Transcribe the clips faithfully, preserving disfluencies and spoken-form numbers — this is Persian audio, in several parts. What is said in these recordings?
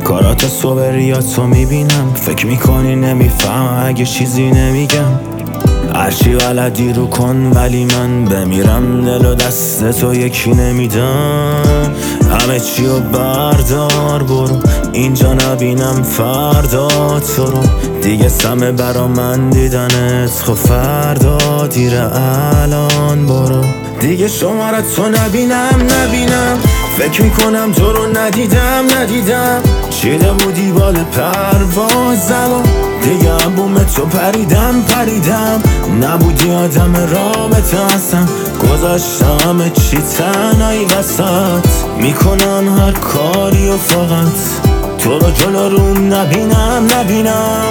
کارات صبریاتو میبینم، فکر میکنی نمیفهم اگه چیزی نمیگم. هرچی بلدی رو کن ولی من بمیرم دل و دست تو یکی نمیدم. همه چی رو بردار برو، اینجا نبینم فردا تو رو. دیگه سمه برا من دیدنت، خب فردا دیره الان برو. دیگه شمارت تو نبینم نبینم، فکر میکنم تو رو ندیدم ندیدم. چیده بودی بال پروازم و دیگه بوم تو پریدم پریدم. نبودی آدم رابطه هستم، گذاشتم همه چی تنهایی وسط. میکنم هر کاری و فقط تو رو جلو روم نبینم نبینم.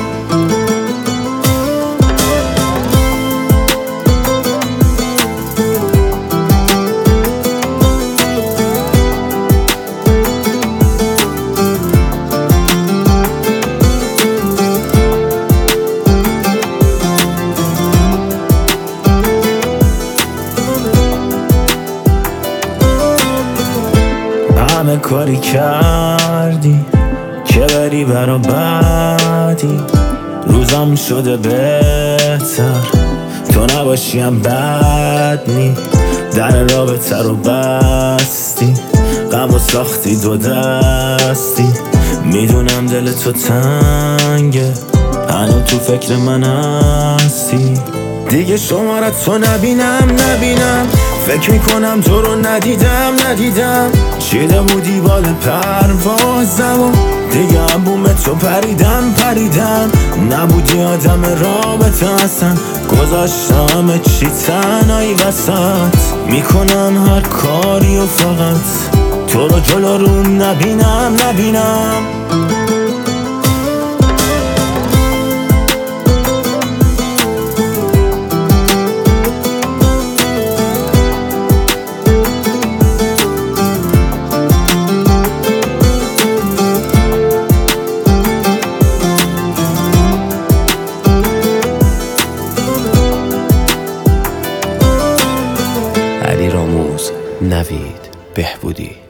همه کاری کردی که بری برا بعدی، روزم شده بهتر تو نباشیم بد نی. در رابطه رو بستی، غم و ساختی دو دستی. میدونم دل تو تنگه، هنو تو فکر من هستی. دیگه شمارت تو نبینم نبینم، فکر میکنم تو رو ندیدم ندیدم. چیده بودی بال پروازم و دیگه بوم تو پریدم پریدم. نبودی آدم رابطه هستم، گذاشتم همه چی تنهایی وسط. میکنم هر کاری و فقط تو رو جلو روم نبینم نبینم. علیراموز، نوید بهبودی.